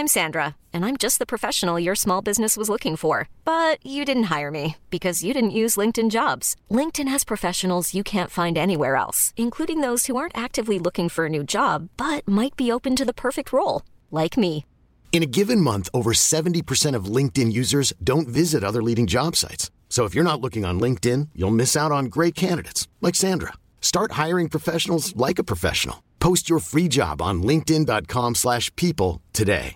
I'm Sandra, and I'm just the professional your small business was looking for. But you didn't hire me because you didn't use LinkedIn Jobs. LinkedIn has professionals you can't find anywhere else, including those who aren't actively looking for a new job, but might be open to the perfect role, like me. In a given month, over 70% of LinkedIn users don't visit other leading job sites. So if you're not looking on LinkedIn, you'll miss out on great candidates like Sandra. Start hiring professionals like a professional. Post your free job on linkedin.com/people today.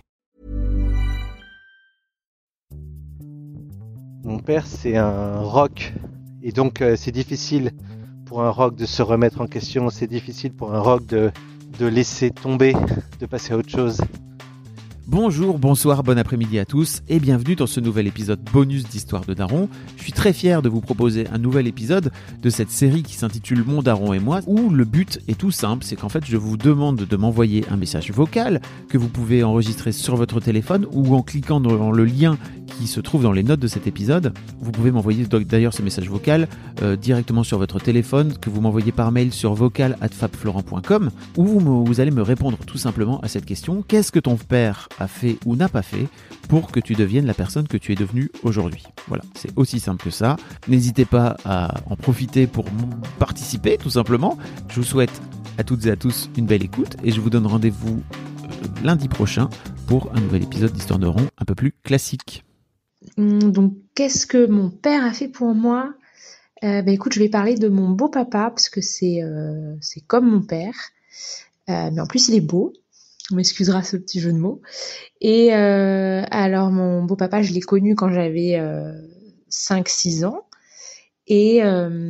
Mon père, c'est un rock. Et donc, c'est difficile pour un rock de se remettre en question. C'est difficile pour un rock de laisser tomber, de passer à autre chose. Bonjour, bonsoir, bon après-midi à tous et bienvenue dans ce nouvel épisode bonus d'Histoire de Daron. Je suis très fier de vous proposer un nouvel épisode de cette série qui s'intitule Mon Daron et moi, où le but est tout simple, c'est qu'en fait je vous demande de m'envoyer un message vocal que vous pouvez enregistrer sur votre téléphone ou en cliquant dans le lien qui se trouve dans les notes de cet épisode. Vous pouvez m'envoyer d'ailleurs ce message vocal directement sur votre téléphone, que vous m'envoyez par mail sur vocal@fabflorent.com, où vous allez me répondre tout simplement à cette question: qu'est-ce que ton père a fait ou n'a pas fait pour que tu deviennes la personne que tu es devenue aujourd'hui? Voilà, c'est aussi simple que ça. N'hésitez pas à en profiter pour participer tout simplement. Je vous souhaite à toutes et à tous une belle écoute et je vous donne rendez-vous lundi prochain pour un nouvel épisode d'Histoire de Daron un peu plus classique. Donc, qu'est-ce que mon père a fait pour moi? Écoute, je vais parler de mon beau papa parce que c'est comme mon père, mais en plus il est beau. On m'excusera ce petit jeu de mots. Et alors mon beau papa, je l'ai connu quand j'avais 5-6 ans et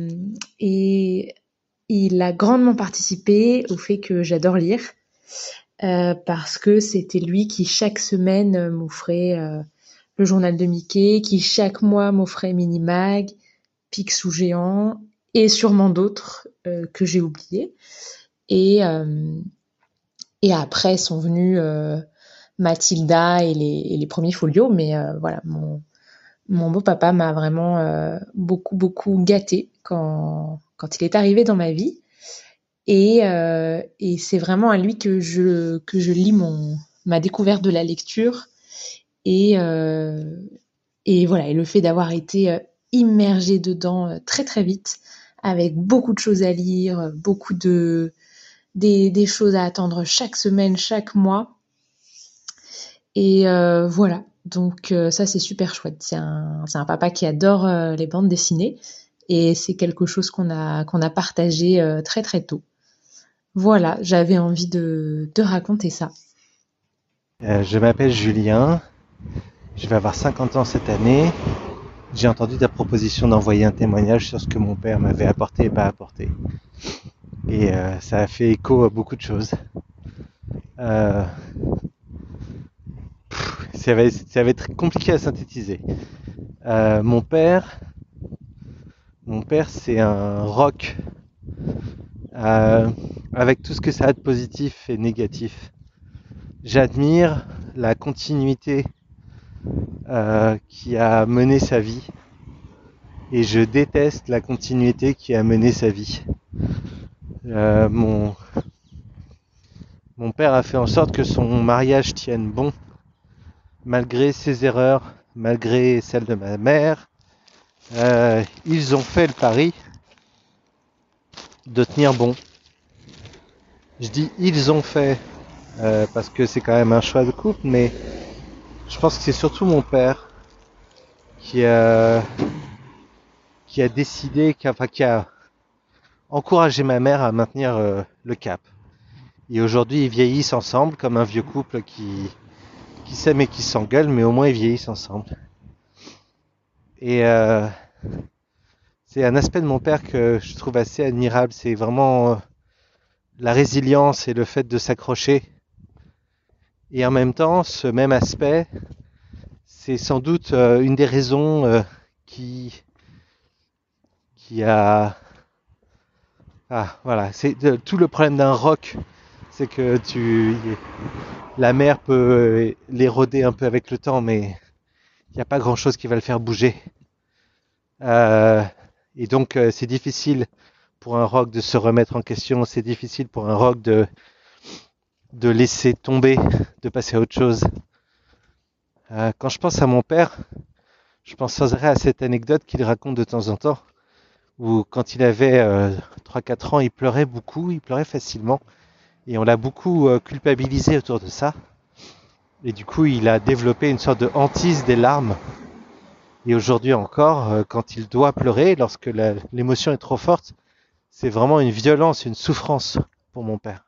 il a grandement participé au fait que j'adore lire parce que c'était lui qui chaque semaine m'offrait le journal de Mickey, qui chaque mois m'offrait Minimag, Picsou géant et sûrement d'autres que j'ai oubliés. Et après sont venus Mathilda et les premiers folios, mais voilà, mon beau papa m'a vraiment beaucoup gâtée quand il est arrivé dans ma vie. Et c'est vraiment à lui que je lis ma découverte de la lecture. Et voilà, et le fait d'avoir été immergée dedans très très vite, avec beaucoup de choses à lire, beaucoup des choses à attendre chaque semaine, chaque mois. Et voilà, donc ça c'est super chouette. C'est un papa qui adore les bandes dessinées et c'est quelque chose qu'on a partagé très très tôt. Voilà, j'avais envie de raconter ça. Je m'appelle Julien. Je vais avoir 50 ans cette année. J'ai entendu ta proposition d'envoyer un témoignage sur ce que mon père m'avait apporté et pas apporté. Et ça a fait écho à beaucoup de choses. Ça va être compliqué à synthétiser. Mon père, c'est un rock avec tout ce que ça a de positif et négatif. J'admire la continuité qui a mené sa vie et je déteste la continuité qui a mené sa vie. Mon père a fait en sorte que son mariage tienne bon malgré ses erreurs, malgré celles de ma mère. Ils ont fait le pari de tenir bon. Je dis ils ont fait parce que c'est quand même un choix de couple, mais je pense que c'est surtout mon père qui a décidé, qui a encouragé ma mère à maintenir le cap. Et aujourd'hui, ils vieillissent ensemble comme un vieux couple qui s'aime et qui s'engueule, mais au moins ils vieillissent ensemble. Et c'est un aspect de mon père que je trouve assez admirable. C'est vraiment la résilience et le fait de s'accrocher. Et en même temps, ce même aspect, c'est sans doute une des raisons qui a... Ah, voilà, c'est tout le problème d'un rock, c'est que la mer peut l'éroder un peu avec le temps, mais il n'y a pas grand-chose qui va le faire bouger. Et donc, c'est difficile pour un rock de se remettre en question, c'est difficile pour un rock de laisser tomber, de passer à autre chose. Quand je pense à mon père, je pense sans arrêt à cette anecdote qu'il raconte de temps en temps, où quand il avait 3-4 ans, il pleurait beaucoup, il pleurait facilement, et on l'a beaucoup culpabilisé autour de ça. Et du coup, il a développé une sorte de hantise des larmes. Et aujourd'hui encore, quand il doit pleurer, lorsque l'émotion est trop forte, c'est vraiment une violence, une souffrance pour mon père.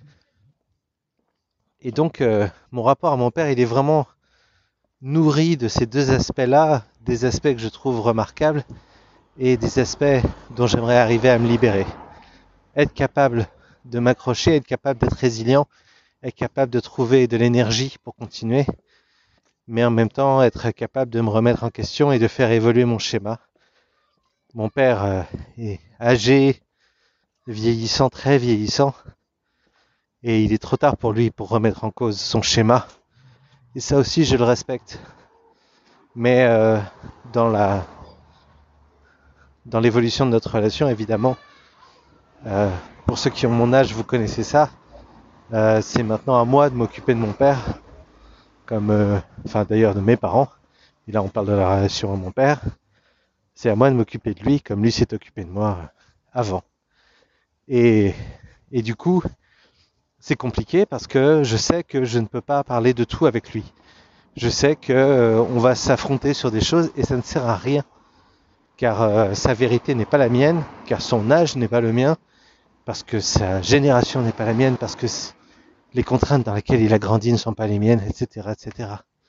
Et donc, mon rapport à mon père, il est vraiment nourri de ces deux aspects-là, des aspects que je trouve remarquables et des aspects dont j'aimerais arriver à me libérer. Être capable de m'accrocher, être capable d'être résilient, être capable de trouver de l'énergie pour continuer, mais en même temps être capable de me remettre en question et de faire évoluer mon schéma. Mon père est âgé, vieillissant, très vieillissant, et il est trop tard pour lui pour remettre en cause son schéma. Et ça aussi, je le respecte. Mais dans l'évolution de notre relation, évidemment, pour ceux qui ont mon âge, vous connaissez ça, c'est maintenant à moi de m'occuper de mon père, d'ailleurs de mes parents. Et là, on parle de la relation à mon père. C'est à moi de m'occuper de lui, comme lui s'est occupé de moi avant. Et du coup, c'est compliqué parce que je sais que je ne peux pas parler de tout avec lui. Je sais qu'on va s'affronter sur des choses et ça ne sert à rien. Car sa vérité n'est pas la mienne, car son âge n'est pas le mien, parce que sa génération n'est pas la mienne, parce que les contraintes dans lesquelles il a grandi ne sont pas les miennes, etc., etc.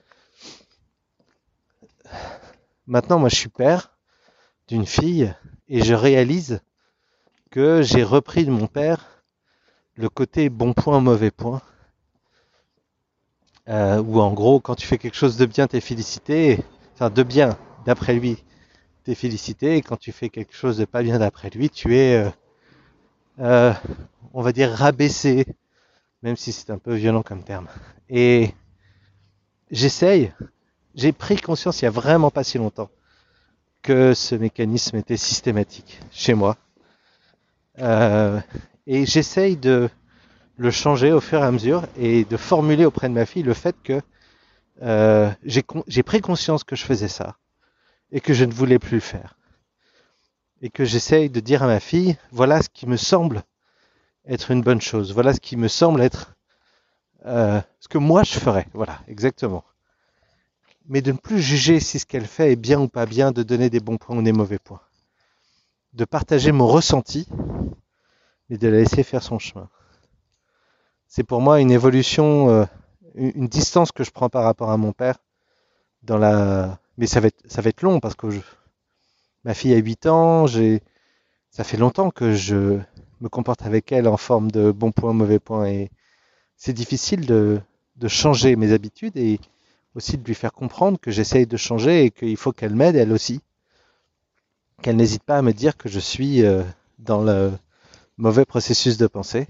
Maintenant, moi, je suis père d'une fille et je réalise que j'ai repris de mon père le côté bon point, mauvais point. Où en gros, quand tu fais quelque chose de bien, t'es félicité. Enfin, de bien, d'après lui, t'es félicité. Et quand tu fais quelque chose de pas bien d'après lui, tu es, on va dire, rabaissé. Même si c'est un peu violent comme terme. Et j'ai pris conscience il y a vraiment pas si longtemps que ce mécanisme était systématique chez moi. Et j'essaye de le changer au fur et à mesure et de formuler auprès de ma fille le fait que j'ai pris conscience que je faisais ça et que je ne voulais plus le faire. Et que j'essaye de dire à ma fille, voilà ce qui me semble être une bonne chose, voilà ce qui me semble être ce que moi je ferais, voilà, exactement. Mais de ne plus juger si ce qu'elle fait est bien ou pas bien, de donner des bons points ou des mauvais points. De partager mon ressenti et de la laisser faire son chemin. C'est pour moi une évolution, une distance que je prends par rapport à mon père. Mais ça va être long parce que ma fille a 8 ans, ça fait longtemps que je me comporte avec elle en forme de bons points, mauvais points. Et c'est difficile de changer mes habitudes et aussi de lui faire comprendre que j'essaye de changer et qu'il faut qu'elle m'aide elle aussi. Qu'elle n'hésite pas à me dire que je suis dans le mauvais processus de pensée.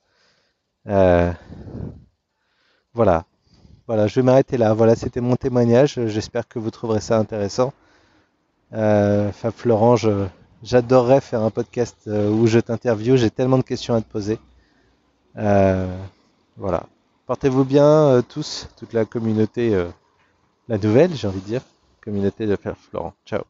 Voilà, je vais m'arrêter là. Voilà, c'était mon témoignage. J'espère que vous trouverez ça intéressant. Fab Florent, j'adorerais faire un podcast où je t'interviewe. J'ai tellement de questions à te poser. Voilà. Portez-vous bien tous, toute la communauté, la nouvelle, j'ai envie de dire, communauté de Fab Florent. Ciao.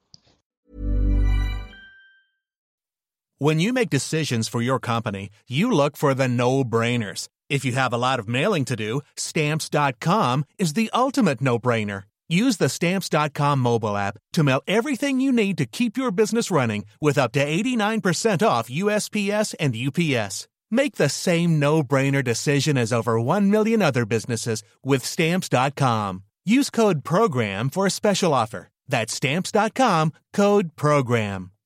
When you make decisions for your company, you look for the no-brainers. If you have a lot of mailing to do, Stamps.com is the ultimate no-brainer. Use the Stamps.com mobile app to mail everything you need to keep your business running with up to 89% off USPS and UPS. Make the same no-brainer decision as over 1 million other businesses with Stamps.com. Use code PROGRAM for a special offer. That's Stamps.com, code PROGRAM.